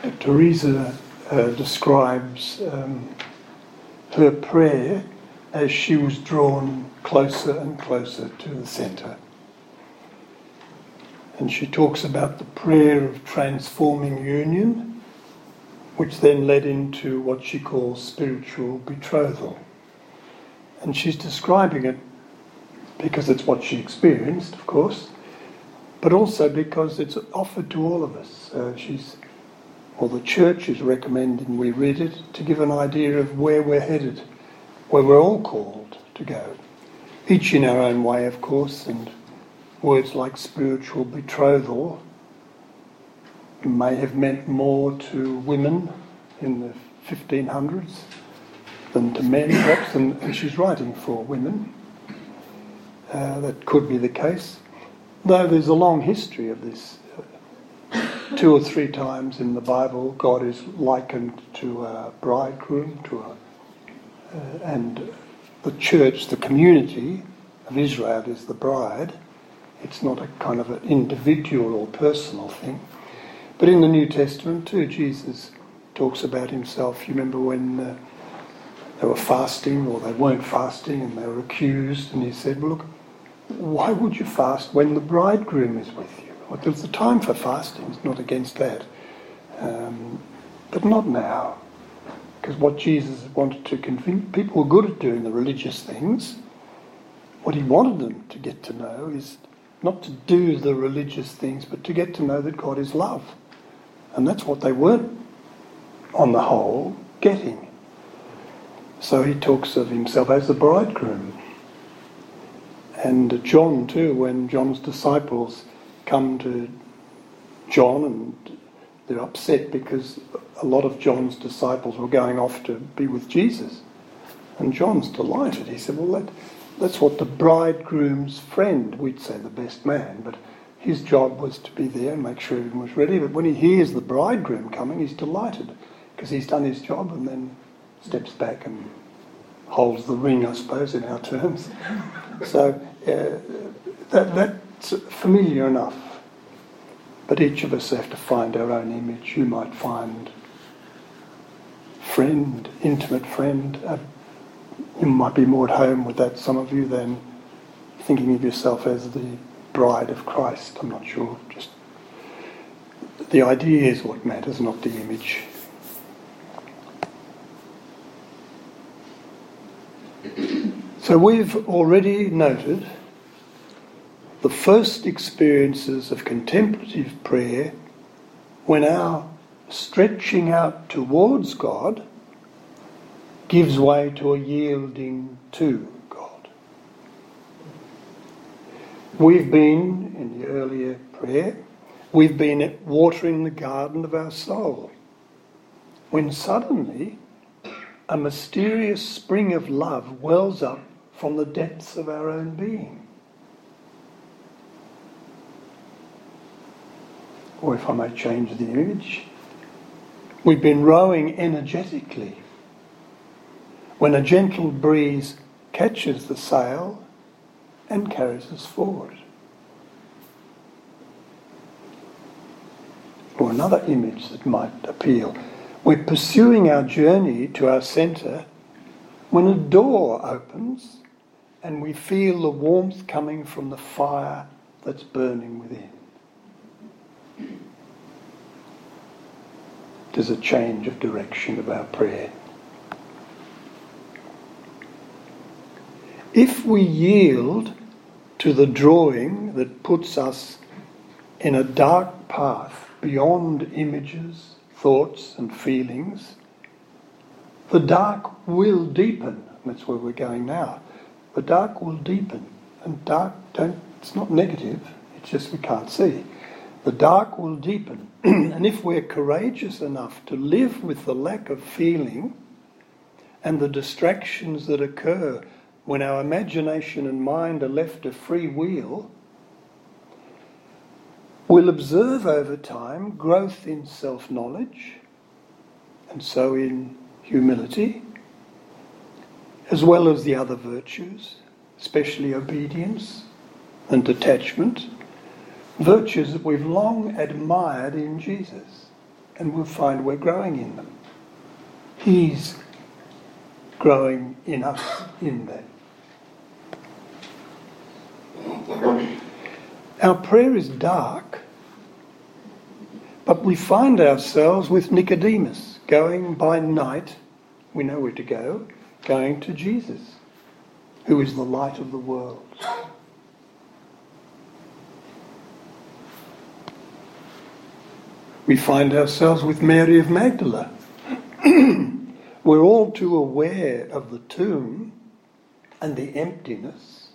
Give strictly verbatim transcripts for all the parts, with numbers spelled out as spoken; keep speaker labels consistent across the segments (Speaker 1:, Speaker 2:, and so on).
Speaker 1: Teresa uh, describes um, her prayer as she was drawn closer and closer to the centre. And she talks about the prayer of transforming union, which then led into what she calls spiritual betrothal. And she's describing it because it's what she experienced, of course, but also because it's offered to all of us. Uh, she's, well, the church is recommending we read it to give an idea of where we're headed, where we're all called to go. Each in our own way, of course, and words like spiritual betrothal may have meant more to women in the fifteen hundreds than to men, perhaps, and, and she's writing for women. Uh, that could be the case. Though there's a long history of this. Uh, two or three times in the Bible, God is likened to a bridegroom, to a, uh, and the church, the community of Israel is the bride. It's not a kind of an individual or personal thing. But in the New Testament too, Jesus talks about himself. You remember when uh, they were fasting, or they weren't fasting, and they were accused, and he said, well, look, why would you fast when the bridegroom is with you? Well, there's a time for fasting, it's not against that. Um, but not now. Because what Jesus wanted to convince, people were good at doing the religious things. What he wanted them to get to know is not to do the religious things, but to get to know that God is love. And that's what they weren't, on the whole, getting. So he talks of himself as the bridegroom. And John too, when John's disciples come to John and they're upset because a lot of John's disciples were going off to be with Jesus. And John's delighted. He said, well, that, that's what the bridegroom's friend, we'd say the best man, but his job was to be there and make sure everyone was ready. But when he hears the bridegroom coming, he's delighted because he's done his job, and then steps back and holds the ring, I suppose, in our terms. So uh, that, that's familiar enough. But each of us have to find our own image. You might find friend, intimate friend. Uh, you might be more at home with that, some of you, than thinking of yourself as the bride of Christ. I'm not sure. Just the idea is what matters, not the image. So we've already noted the first experiences of contemplative prayer when our stretching out towards God gives way to a yielding to God. We've been, in the earlier prayer, we've been watering the garden of our soul, when suddenly a mysterious spring of love wells up from the depths of our own being. Or if I may change the image, we've been rowing energetically when a gentle breeze catches the sail and carries us forward. Or another image that might appeal. We're pursuing our journey to our centre when a door opens and we feel the warmth coming from the fire that's burning within. There's a change of direction of our prayer. If we yield to the drawing that puts us in a dark path beyond images, thoughts and feelings, the dark will deepen. That's where we're going now. The dark will deepen. And dark, don't, it's not negative, it's just we can't see. The dark will deepen. And if we're courageous enough to live with the lack of feeling and the distractions that occur when our imagination and mind are left a free wheel, we'll observe over time growth in self-knowledge and so in humility, as well as the other virtues, especially obedience and detachment, virtues that we've long admired in Jesus. and we'll find we're growing in them. He's growing in us in them. Our prayer is dark, but we find ourselves with Nicodemus going by night, we know where to go, going to Jesus, who is the light of the world. We find ourselves with Mary of Magdala. We're all too aware of the tomb and the emptiness,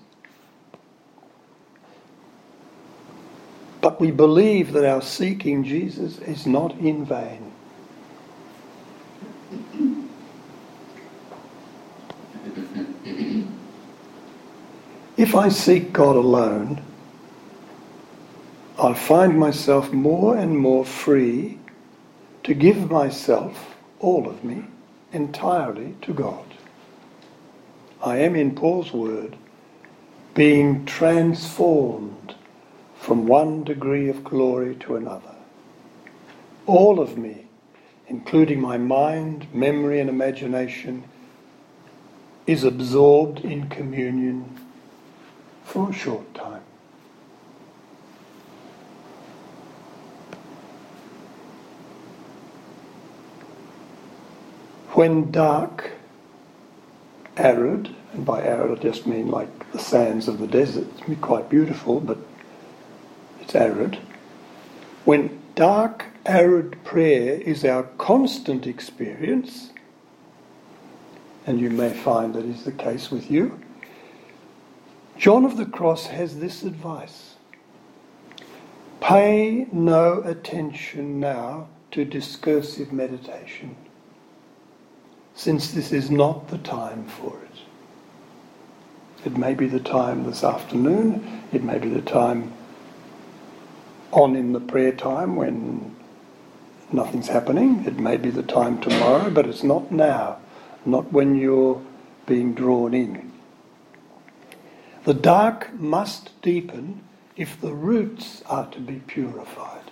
Speaker 1: but we believe that our seeking Jesus is not in vain. If I seek God alone, I find myself more and more free to give myself, all of me, entirely to God. I am, in Paul's word, being transformed from one degree of glory to another. All of me, including my mind, memory and imagination, is absorbed in communion for a short time. When dark, arid, and by arid I just mean like the sands of the desert, it's quite beautiful, but it's arid. When dark, arid prayer is our constant experience, and you may find that is the case with you, John of the Cross has this advice: pay no attention now to discursive meditation, since this is not the time for it. It may be the time this afternoon, it may be the time on in the prayer time when nothing's happening, it may be the time tomorrow, but it's not now, not when you're being drawn in. The dark must deepen if the roots are to be purified.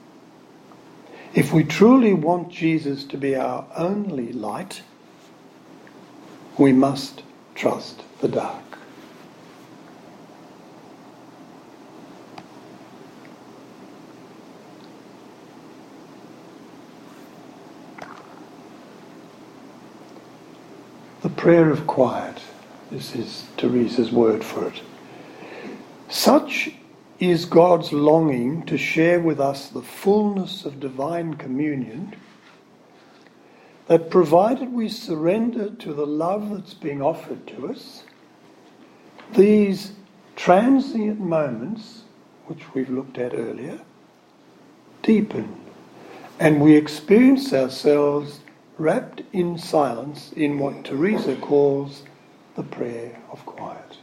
Speaker 1: If we truly want Jesus to be our only light, we must trust the dark. The prayer of quiet. This is Teresa's word for it. Such is God's longing to share with us the fullness of divine communion, that provided we surrender to the love that's being offered to us, these transient moments, which we've looked at earlier, deepen, and we experience ourselves wrapped in silence in what Teresa calls the prayer of quiet.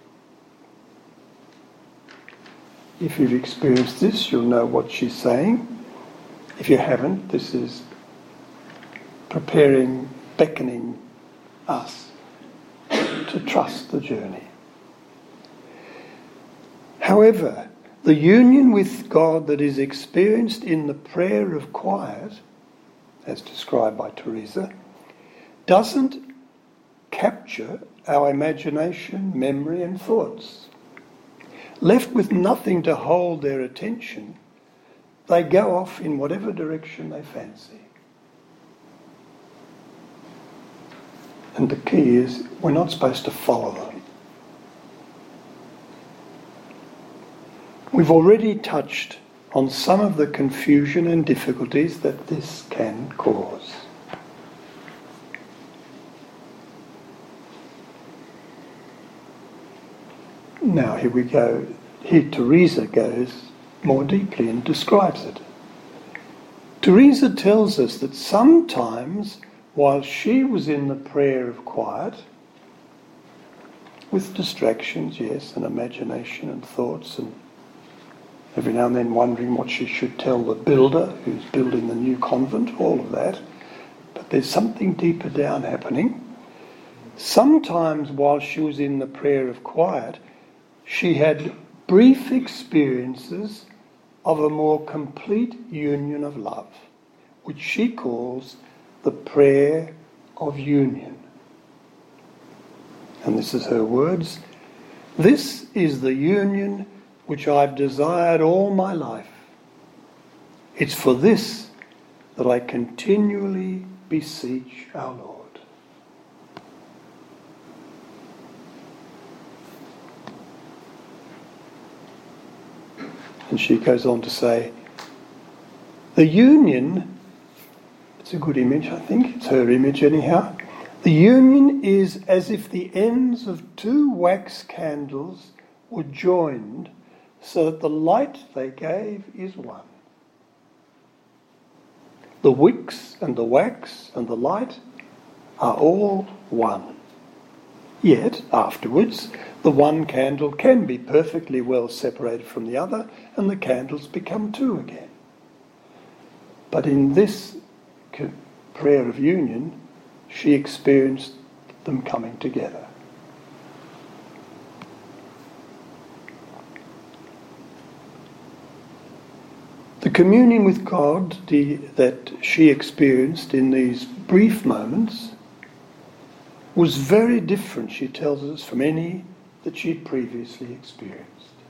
Speaker 1: If you've experienced this, you'll know what she's saying. If you haven't, this is preparing, beckoning us to trust the journey. However, the union with God that is experienced in the prayer of quiet, as described by Teresa, doesn't capture our imagination, memory and thoughts. Left with nothing to hold their attention, they go off in whatever direction they fancy. And the key is, we're not supposed to follow them. We've already touched on some of the confusion and difficulties that this can cause. Now here we go. Here Teresa goes more deeply and describes it. Teresa tells us that sometimes while she was in the prayer of quiet, with distractions, yes, and imagination and thoughts, and every now and then wondering what she should tell the builder who's building the new convent, all of that, but there's something deeper down happening. Sometimes while she was in the prayer of quiet, she had brief experiences of a more complete union of love, which she calls the prayer of union. And this is her words: "This is the union which I've desired all my life. It's for this that I continually beseech our Lord." And she goes on to say, the union, it's a good image, I think, it's her image anyhow. The union is as if the ends of two wax candles were joined so that the light they gave is one. The wicks and the wax and the light are all one. Yet, afterwards, the one candle can be perfectly well separated from the other, and the candles become two again. But in this prayer of union, she experienced them coming together. The communion with God the, that she experienced in these brief moments was very different, she tells us, from any that she'd previously experienced.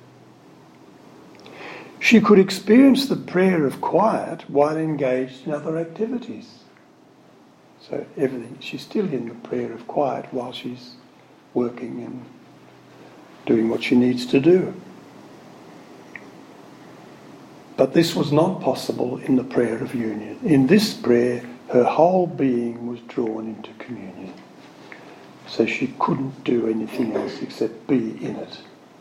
Speaker 1: She could experience the prayer of quiet while engaged in other activities. So everything, she's still in the prayer of quiet while she's working and doing what she needs to do. But this was not possible in the prayer of union. In this prayer, her whole being was drawn into communion. So she couldn't do anything else except be in it.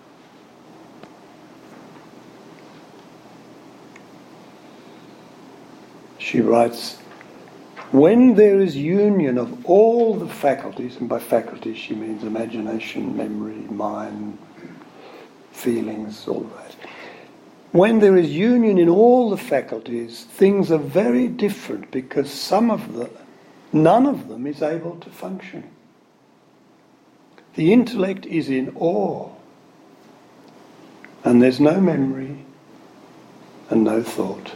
Speaker 1: She writes, "When there is union of all the faculties," and by faculties she means imagination, memory, mind, feelings, all of that. When there is union in all the faculties, things are very different because some of the, none of them is able to function. The intellect is in awe, and there's no memory and no thought.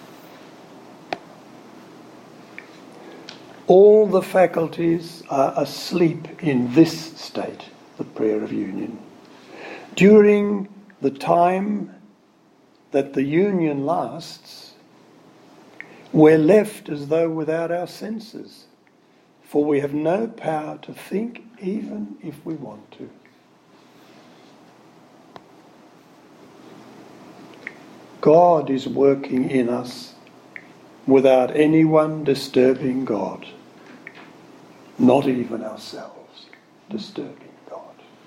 Speaker 1: All the faculties are asleep in this state, the prayer of union. During the time that the union lasts, we're left as though without our senses, for we have no power to think even if we want to. God is working in us without anyone disturbing God, not even ourselves disturbing God.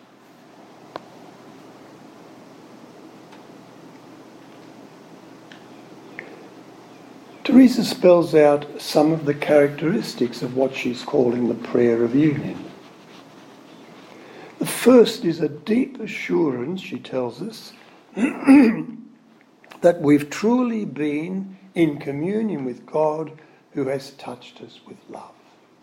Speaker 1: Teresa spells out some of the characteristics of what she's calling the prayer of union. The first is a deep assurance, she tells us, that we've truly been in communion with God who has touched us with love.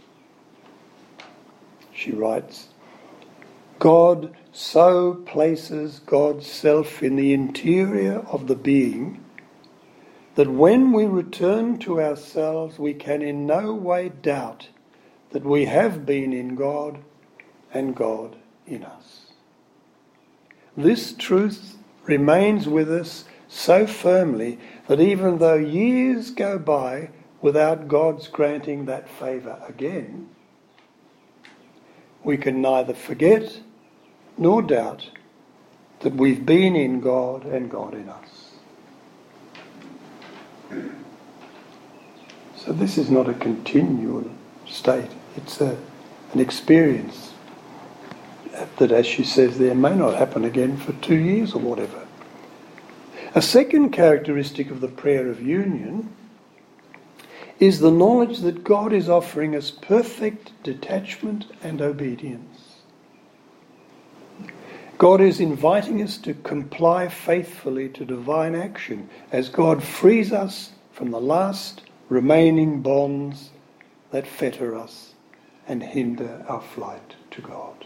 Speaker 1: She writes, God so places God's self in the interior of the being that when we return to ourselves, we can in no way doubt that we have been in God and God in us. This truth remains with us so firmly that even though years go by without God's granting that favour again, we can neither forget nor doubt that we've been in God and God in us. So this is not a continual state, it's a, an experience that, as she says there, may not happen again for two years or whatever. A second characteristic of the prayer of union is the knowledge that God is offering us perfect detachment and obedience. God is inviting us to comply faithfully to divine action as God frees us from the last remaining bonds that fetter us and hinder our flight to God.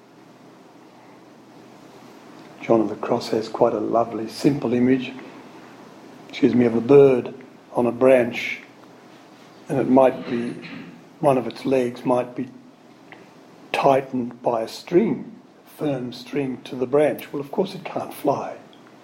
Speaker 1: John of the Cross has quite a lovely, simple image, excuse me, of a bird on a branch and it might be, one of its legs might be tightened by a string, a firm string to the branch. Well, of course it can't fly.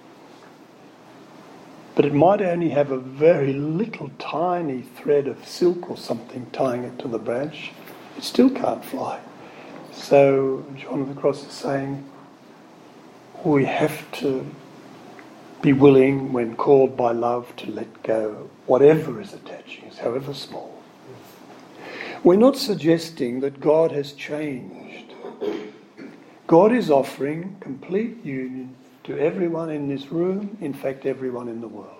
Speaker 1: But it might only have a very little tiny thread of silk or something tying it to the branch. It still can't fly. So John of the Cross is saying we have to be willing, when called by love, to let go whatever is attaching us, however small. We're not suggesting that God has changed. God is offering complete union to everyone in this room, in fact everyone in the world.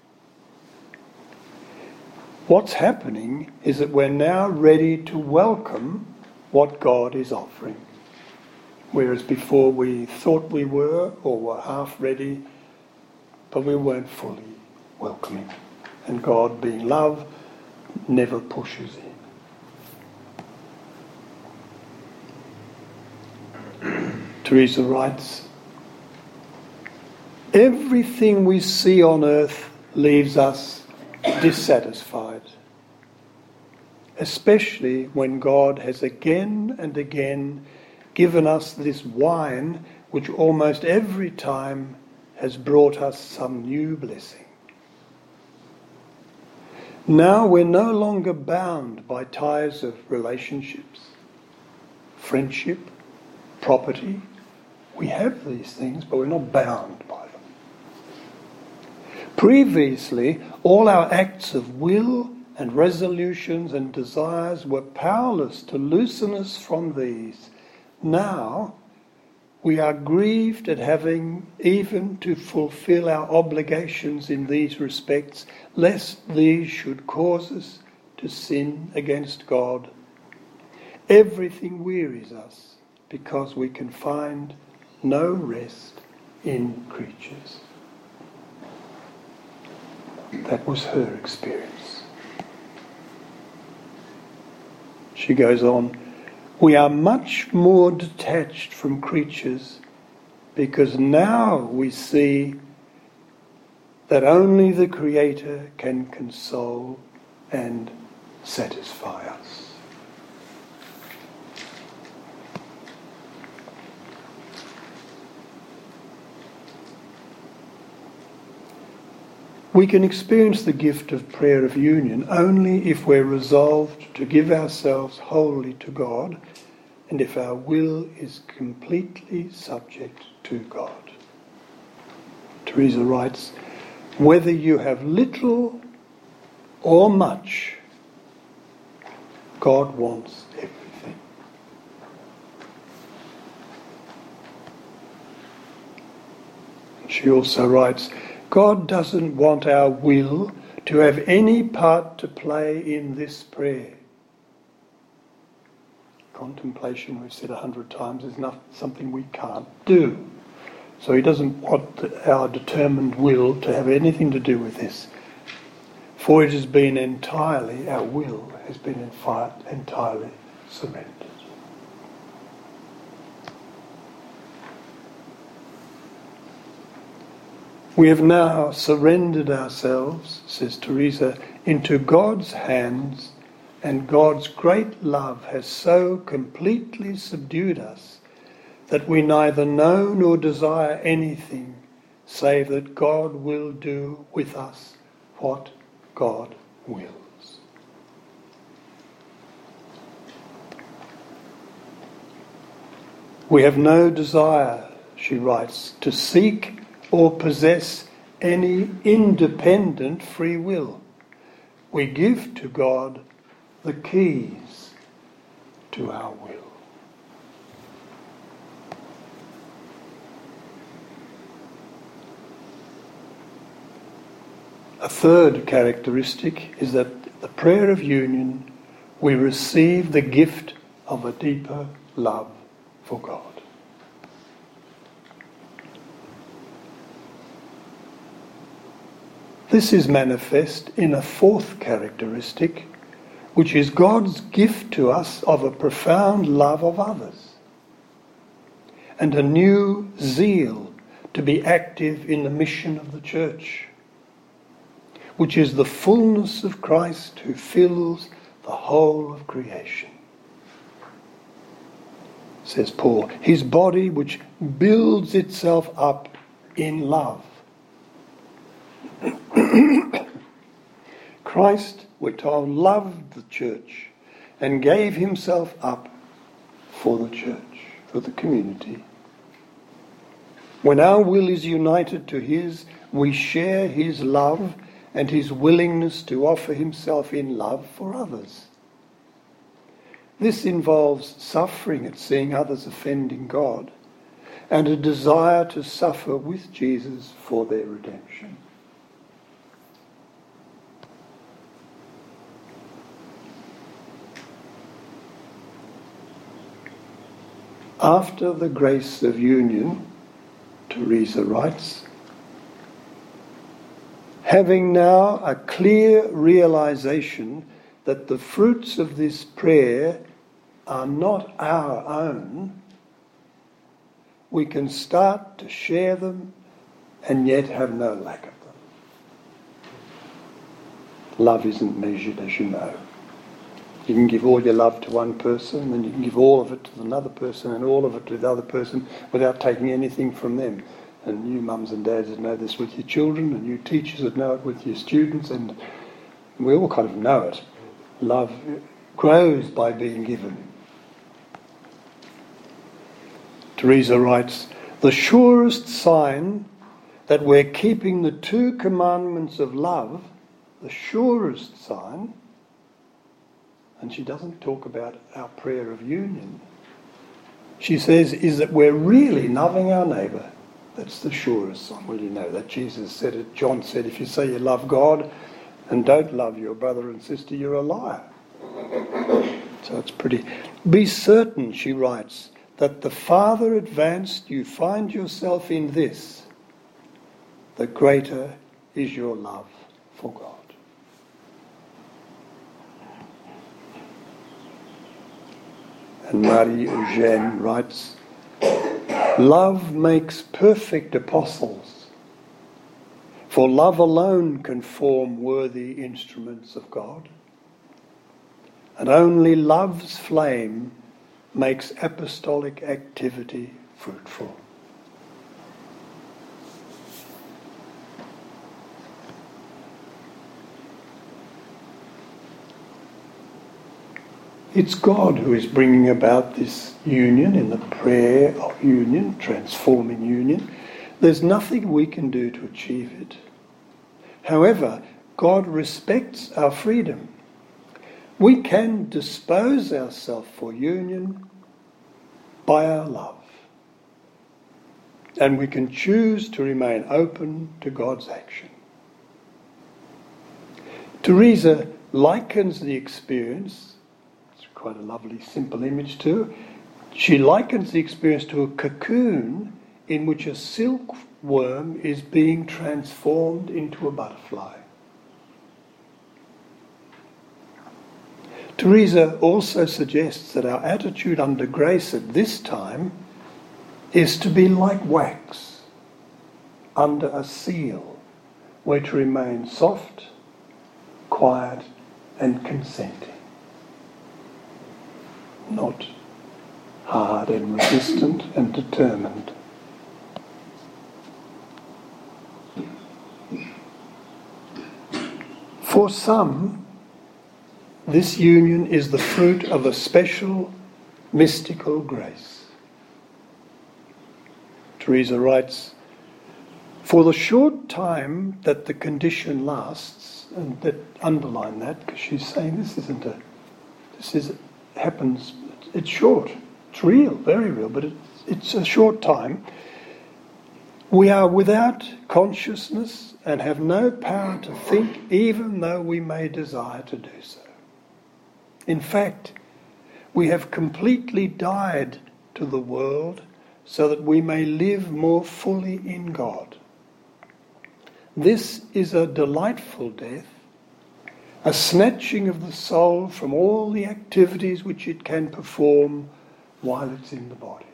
Speaker 1: What's happening is that we're now ready to welcome what God is offering. Whereas before we thought we were, or were half ready, but we weren't fully welcoming. And God, being love, never pushes in. Teresa writes, everything we see on earth leaves us dissatisfied, especially when God has again and again given us this wine which almost every time has brought us some new blessing. Now we're no longer bound by ties of relationships, friendship, property. We have these things, but we're not bound by them. Previously, all our acts of will and resolutions and desires were powerless to loosen us from these. Now, we are grieved at having even to fulfill our obligations in these respects, lest these should cause us to sin against God. Everything wearies us because we can find no rest in creatures. That was her experience. She goes on, we are much more detached from creatures because now we see that only the Creator can console and satisfy us. We can experience the gift of prayer of union only if we're resolved to give ourselves wholly to God and if our will is completely subject to God. Teresa writes, whether you have little or much, God wants everything. She also writes, God doesn't want our will to have any part to play in this prayer. Contemplation, we've said a hundred times, is not something we can't do. So he doesn't want our determined will to have anything to do with this. For it has been entirely, our will has been entirely surrendered. We have now surrendered ourselves, says Teresa, into God's hands, and God's great love has so completely subdued us that we neither know nor desire anything save that God will do with us what God wills. We have no desire, she writes, to seek or possess any independent free will. We give to God the keys to our will. A third characteristic is that the prayer of union, we receive the gift of a deeper love for God. This is manifest in a fourth characteristic, which is God's gift to us of a profound love of others and a new zeal to be active in the mission of the church. which is the fullness of Christ who fills the whole of creation. Says Paul, his body which builds itself up in love. Christ, we're told, loved the church and gave himself up for the church, for the community. When our will is united to his, we share his love and his willingness to offer himself in love for others. This involves suffering at seeing others offending God and a desire to suffer with Jesus for their redemption. After the grace of union, Teresa writes, having now a clear realization that the fruits of this prayer are not our own, we can start to share them and yet have no lack of them. Love isn't measured, as you know. You can give all your love to one person, and you can give all of it to another person and all of it to the other person without taking anything from them. And you mums and dads that know this with your children, and you teachers that know it with your students, and we all kind of know it. Love grows by being given. Teresa writes, the surest sign that we're keeping the two commandments of love, the surest sign, and she doesn't talk about our prayer of union. She says, is that we're really loving our neighbour. That's the surest sign. Well, you know that Jesus said it. John said, if you say you love God and don't love your brother and sister, you're a liar. So it's pretty. Be certain, she writes, that the farther advanced you find yourself in this, the greater is your love for God. And Marie Eugène writes, love makes perfect apostles, for love alone can form worthy instruments of God, and only love's flame makes apostolic activity fruitful. It's God who is bringing about this union in the prayer of union, transforming union. There's nothing we can do to achieve it. However, God respects our freedom. We can dispose ourselves for union by our love. And we can choose to remain open to God's action. Teresa likens the experience, quite a lovely, simple image too. She likens the experience to a cocoon in which a silkworm is being transformed into a butterfly. Teresa also suggests that our attitude under grace at this time is to be like wax under a seal. We're to remain soft, quiet, and consenting. Not hard and resistant and determined. For some, this union is the fruit of a special mystical grace. Teresa writes, for the short time that the condition lasts, and that underline that because she's saying this isn't a, this is happens, it's short, it's real, very real, but it's, it's a short time. We are without consciousness and have no power to think, even though we may desire to do so. In fact, we have completely died to the world so that we may live more fully in God. This is a delightful death, a snatching of the soul from all the activities which it can perform while it's in the body.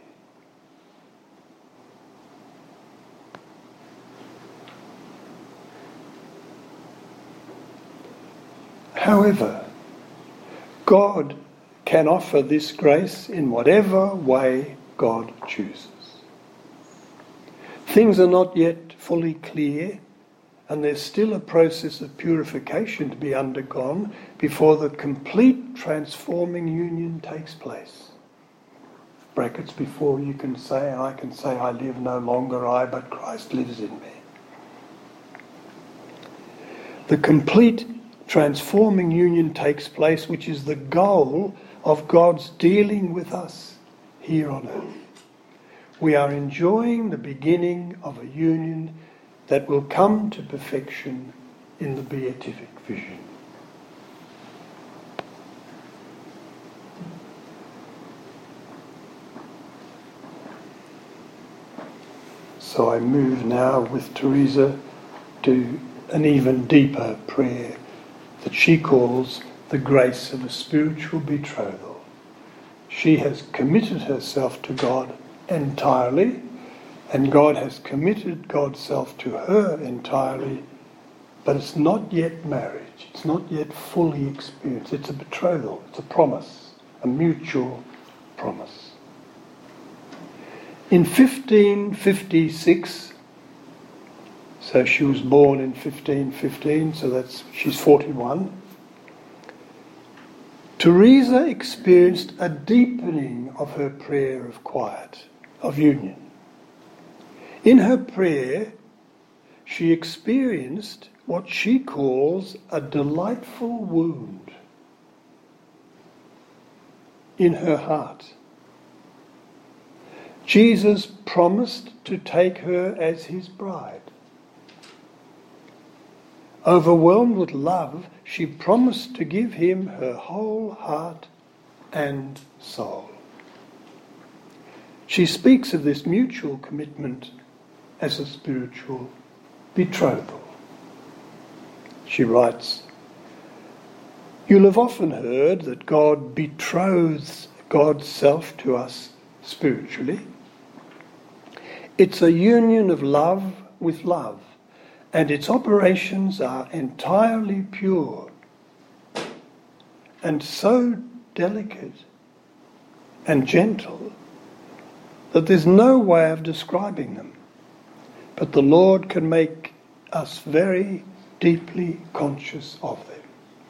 Speaker 1: However, God can offer this grace in whatever way God chooses. Things are not yet fully clear, and there's still a process of purification to be undergone before the complete transforming union takes place. Brackets before you can say, I can say, I live no longer I, but Christ lives in me. The complete transforming union takes place, which is the goal of God's dealing with us here on earth. We are enjoying the beginning of a union that will come to perfection in the beatific vision. So I move now with Teresa to an even deeper prayer that she calls the grace of a spiritual betrothal. She has committed herself to God entirely, and God has committed God's self to her entirely, but it's not yet marriage. It's not yet fully experienced. It's a betrothal. It's a promise, a mutual promise. In fifteen fifty-six, so she was born in fifteen fifteen, so that's she's forty-one, Teresa experienced a deepening of her prayer of quiet, of union. In her prayer, she experienced what she calls a delightful wound in her heart. Jesus promised to take her as his bride. Overwhelmed with love, she promised to give him her whole heart and soul. She speaks of this mutual commitment as a spiritual betrothal. She writes, "You'll have often heard that God betroths God's self to us spiritually. It's a union of love with love, and its operations are entirely pure and so delicate and gentle that there's no way of describing them. But the Lord can make us very deeply conscious of them."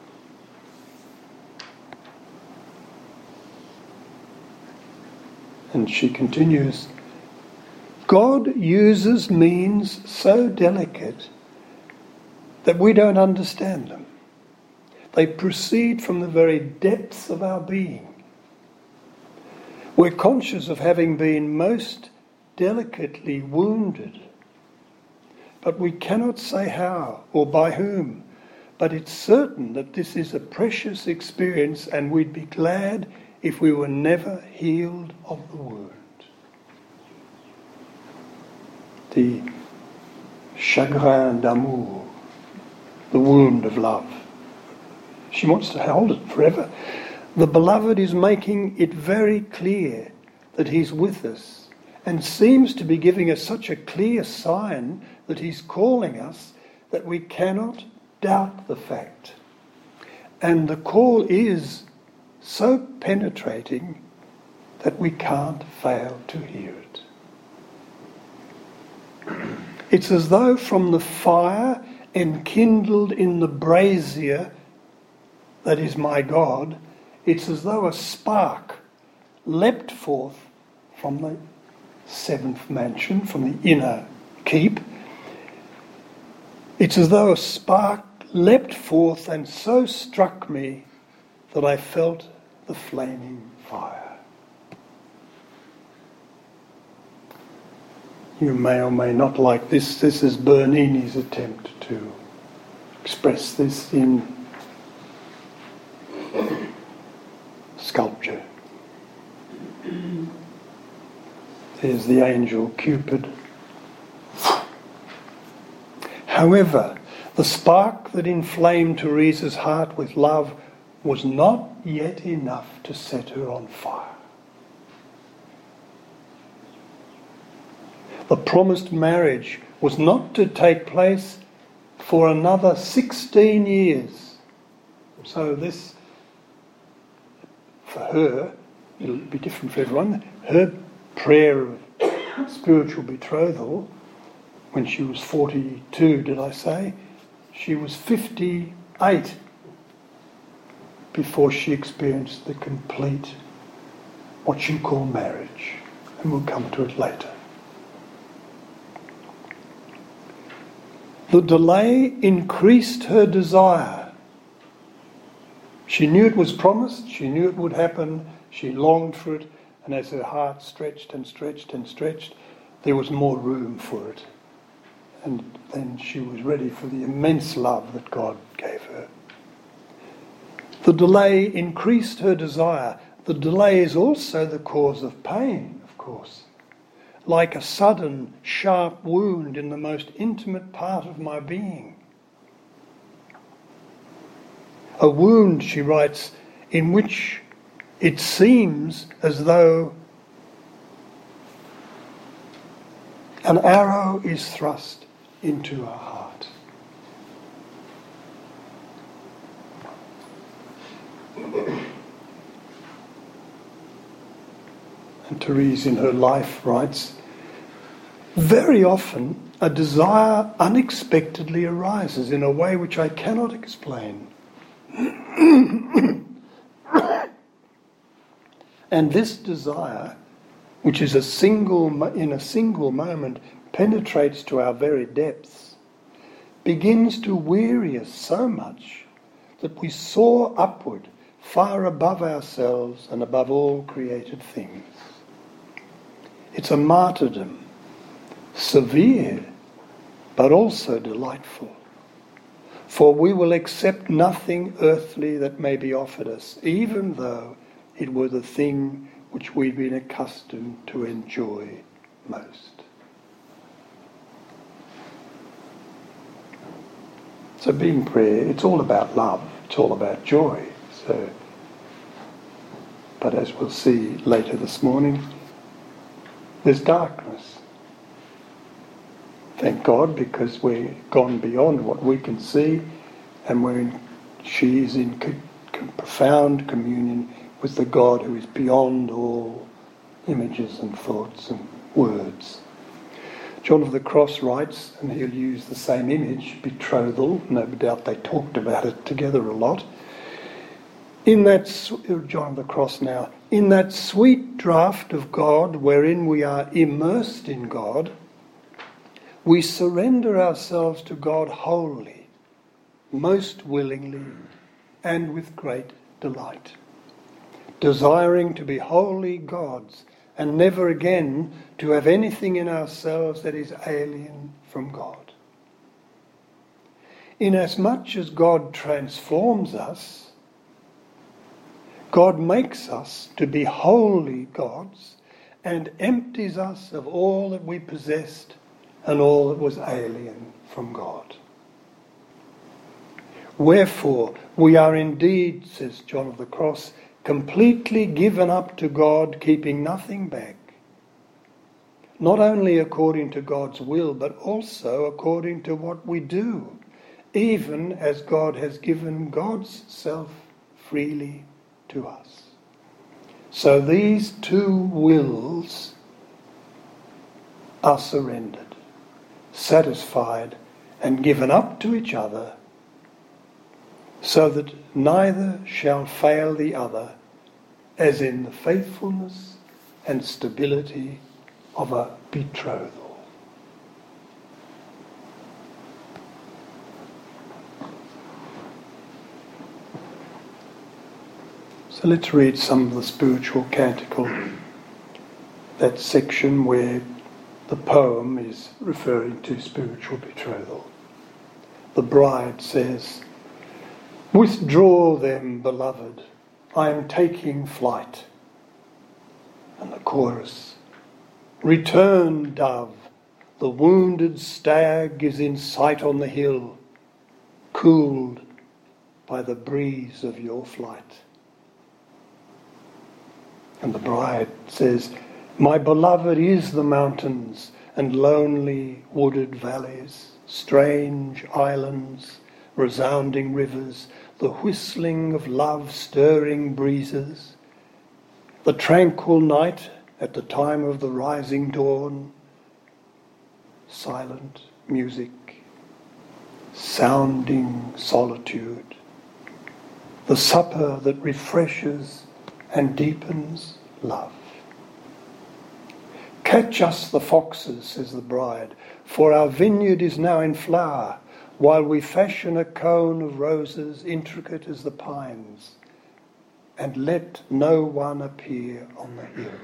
Speaker 1: And she continues, "God uses means so delicate that we don't understand them. They proceed from the very depths of our being. We're conscious of having been most delicately wounded, but we cannot say how or by whom. But it's certain that this is a precious experience, and we'd be glad if we were never healed of the wound." The chagrin d'amour, the wound of love. She wants to hold it forever. The beloved is making it very clear that he's with us, and seems to be giving us such a clear sign that he's calling us that we cannot doubt the fact. And the call is so penetrating that we can't fail to hear it. It's as though from the fire enkindled in the brazier that is my God, it's as though a spark leapt forth from the seventh mansion, from the inner keep. It's as though a spark leapt forth and so struck me that I felt the flaming fire. You may or may not like this. This is Bernini's attempt to express this in sculpture. There's the angel Cupid. However, the spark that inflamed Teresa's heart with love was not yet enough to set her on fire. The promised marriage was not to take place for another sixteen years, So this, for her, it'll be different for everyone. Her prayer of spiritual betrothal, when she was forty-two, did I say? She was fifty-eight before she experienced the complete, what you call marriage. And we'll come to it later. The delay increased her desire. She knew it was promised, she knew it would happen, she longed for it, and as her heart stretched and stretched and stretched, there was more room for it. And then she was ready for the immense love that God gave her. The delay increased her desire. The delay is also the cause of pain, of course. Like a sudden, sharp wound in the most intimate part of my being. A wound, she writes, in which it seems as though an arrow is thrust into our heart. And Therese in her life writes, very often a desire unexpectedly arises in a way which I cannot explain. And this desire, which is a single in a single moment penetrates to our very depths, begins to weary us so much that we soar upward far above ourselves and above all created things. It's a martyrdom, severe but also delightful. For we will accept nothing earthly that may be offered us, even though it were the thing which we've been accustomed to enjoy most. So being prayer, it's all about love, it's all about joy. So, but as we'll see later this morning, there's darkness. Thank God, because we're gone beyond what we can see, and we're in, she is in co- co- profound communion with the God who is beyond all images and thoughts and words. John of the Cross writes, and he'll use the same image, betrothal, no doubt they talked about it together a lot. In that, John of the Cross now, in that sweet draught of God wherein we are immersed in God, we surrender ourselves to God wholly, most willingly, and with great delight, desiring to be wholly God's and never again to have anything in ourselves that is alien from God. Inasmuch as God transforms us, God makes us to be wholly God's and empties us of all that we possessed and all that was alien from God. Wherefore, we are indeed, says John of the Cross, completely given up to God, keeping nothing back, not only according to God's will, but also according to what we do, even as God has given God's self freely to us. So these two wills are surrendered, satisfied, and given up to each other, so that neither shall fail the other, as in the faithfulness and stability of a betrothal. So let's read some of the spiritual canticle, that section where the poem is referring to spiritual betrothal. The bride says, "Withdraw them, beloved, I am taking flight." And the chorus, "Return, dove, the wounded stag is in sight on the hill, cooled by the breeze of your flight." And the bride says, "My beloved is the mountains and lonely wooded valleys, strange islands, resounding rivers, the whistling of love-stirring breezes, the tranquil night at the time of the rising dawn, silent music, sounding solitude, the supper that refreshes and deepens love. Catch us the foxes, says the bride, for our vineyard is now in flower, while we fashion a cone of roses intricate as the pines, and let no one appear on the hill.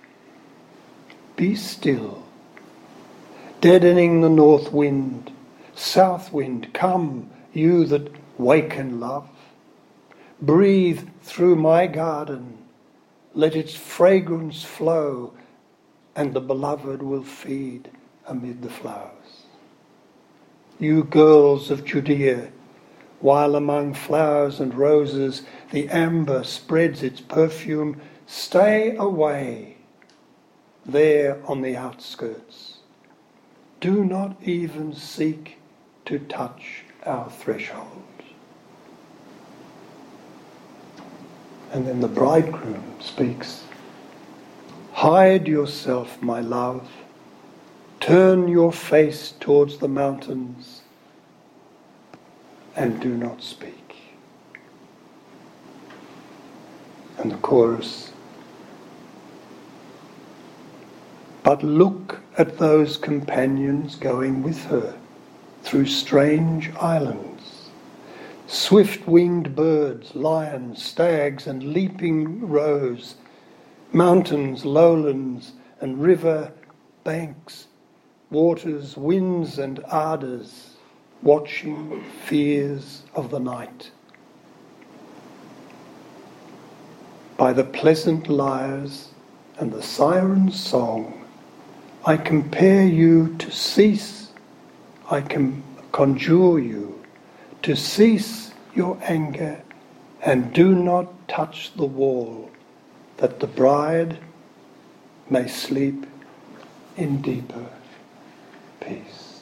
Speaker 1: Be still, deadening the north wind, south wind, come, you that waken love. Breathe through my garden, let its fragrance flow, and the beloved will feed amid the flowers. You girls of Judea, while among flowers and roses the amber spreads its perfume, stay away there on the outskirts. Do not even seek to touch our threshold. And then the bridegroom speaks. Hide yourself, my love. Turn your face towards the mountains and do not speak. And the chorus. But look at those companions going with her through strange islands. Swift-winged birds, lions, stags, and leaping roes, mountains, lowlands, and river banks, waters, winds, and ardours, watching fears of the night. By the pleasant lyres and the siren's song, I compare you to cease, I can conjure you to cease your anger and do not touch the wall, that the bride may sleep in deeper peace.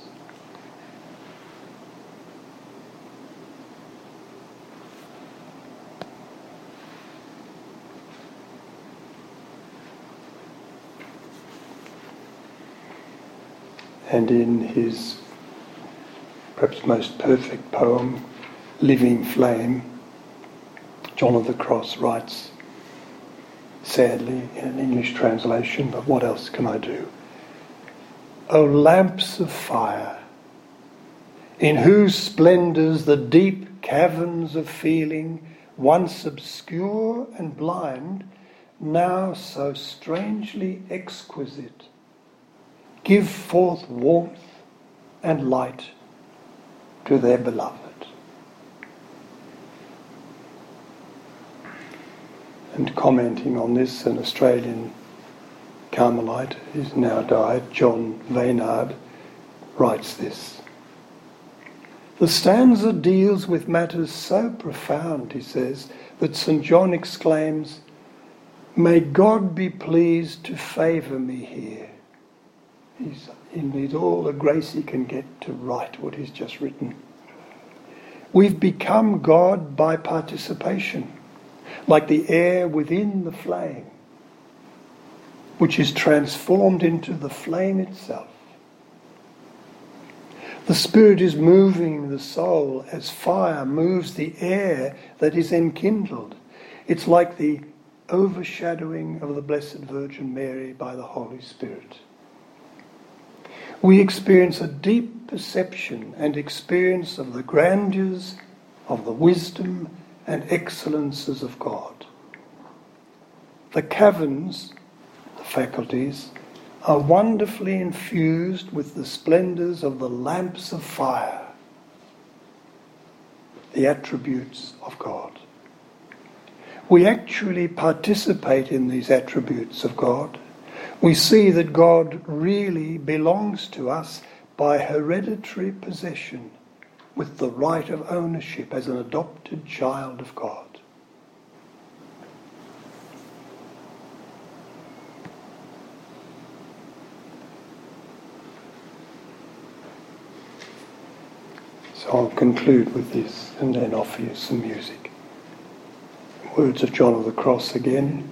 Speaker 1: And in his perhaps most perfect poem, Living Flame, John of the Cross writes, sadly in an English translation, but what else can I do? O lamps of fire, in whose splendours the deep caverns of feeling, once obscure and blind, now so strangely exquisite, give forth warmth and light to their beloved. And commenting on this, an Australian Carmelite who's now died, John Vaynard, writes this. The stanza deals with matters so profound, he says, that Saint John exclaims, "May God be pleased to favour me here." He's, he needs all the grace he can get to write what he's just written. We've become God by participation, like the air within the flame, which is transformed into the flame itself. The Spirit is moving the soul as fire moves the air that is enkindled. It's like the overshadowing of the Blessed Virgin Mary by the Holy Spirit. We experience a deep perception and experience of the grandeurs, of the wisdom and excellences of God. The caverns, the faculties, are wonderfully infused with the splendours of the lamps of fire, the attributes of God. We actually participate in these attributes of God. We see that God really belongs to us by hereditary possession, with the right of ownership as an adopted child of God. So I'll conclude with this and then offer you some music. Words of John of the Cross again.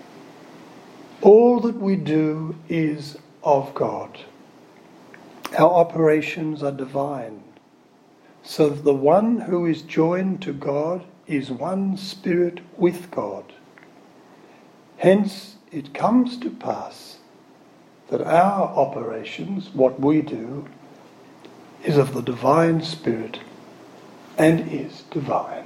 Speaker 1: All that we do is of God. Our operations are divine, so that the one who is joined to God is one spirit with God. Hence it comes to pass that our operations, what we do, is of the divine spirit and is divine.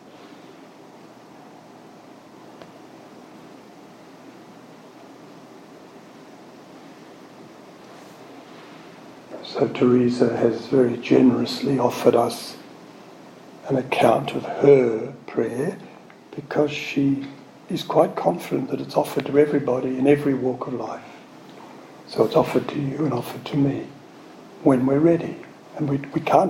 Speaker 1: So Teresa has very generously offered us an account of her prayer because she is quite confident that it's offered to everybody in every walk of life. So it's offered to you and offered to me when we're ready. And we, we can't